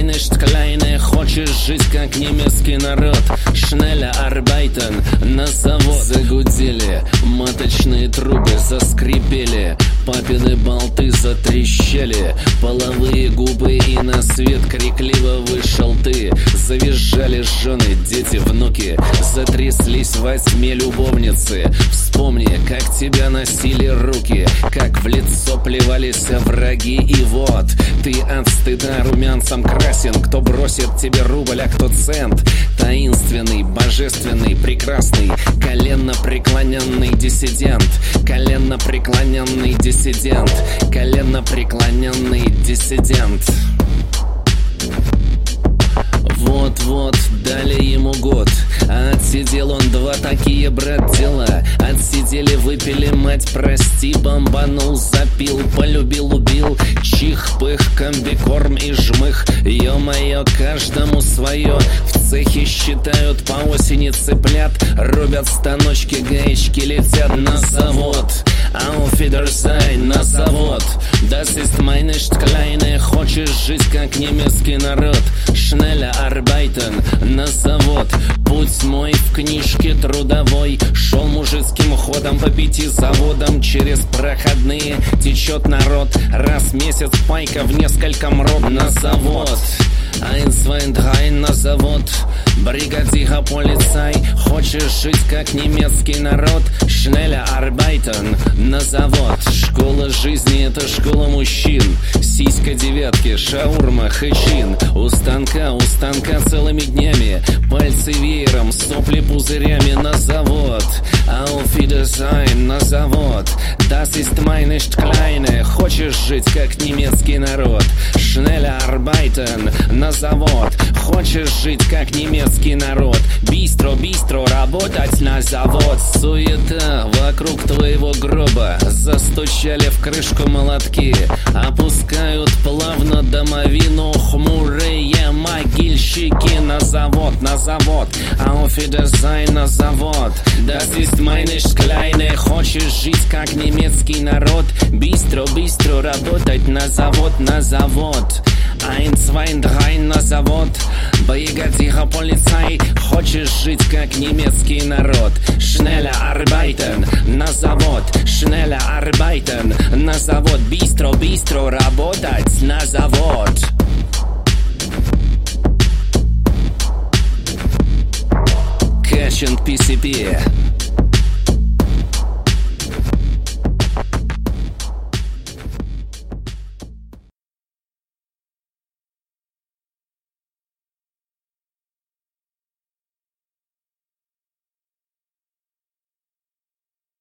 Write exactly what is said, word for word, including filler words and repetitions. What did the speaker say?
meine nicht kleine, хочешь жить как немецкий народ. Schneller arbeiten, на завод. Загудели маточные трубы, заскрипели, папины болты затрещали, половые губы, и на свет крикливо вышел ты. Завизжали жены, дети, внуки, затряслись во тьме любовницы. Вспомни, как тебя носили руки, как в лицо плевались враги. И вот ты от стыда румянцем красен. Кто бросит тебе рубль, а кто цент. Таинственный, божественный, прекрасный, коленно-преклоненный диссидент. Коленно-преклоненный диссидент. Коленно-преклоненный диссидент. Вот-вот, дали ему год, а отсидел он два такие, брат, дела. Отсидели, выпили, мать, прости, бомбанул, запил, полюбил, убил. Чих-пых, комбикорм и жмых, ё-моё, каждому свое. В цехе считают по осени цыплят, рубят станочки, гаечки летят на завод. Auf Wiedersehen, на завод. Das ist meine kleine, хочешь жить как немецкий народ. Schneller arbeiten, на завод. Путь мой в книжке трудовой шел мужицким ходом по пяти заводам. Через проходные течет народ, раз в месяц пайка в несколько мрот. На завод. Ein, zwei, drei, на завод. Бригадира, полицай, хочешь жить как немецкий народ. Schneller arbeiten, на завод. Школа жизни — это школа мужчин. Сиська девятки, шаурма, хэчин. У станка, у станка целыми днями. Пальцы веером, сопли пузырями. На завод. Auf Wiedersehen, на завод. Das ist meine kleine, хочешь жить как немецкий народ. Schneller arbeiten, на завод. Хочешь жить как немецкий народ. Бистро, бистро работать на завод. Суета вокруг твоего гроба. Застучали в крышку молотки. Опускают плавно домовину хмурые могильщики. На завод, на завод. Auf Wiedersehen, на завод. Das ist meine kleine, хочешь жить как немецкий народ. Бистро, бистро работать на завод, на завод. Ein, zwei, drei, на завод. Бригадира, полицай, хочешь жить как немецкий народ. Schneller arbeiten, на завод. Schneller arbeiten, на завод. Бистро, бистро работать на завод. Catch and пи си пи.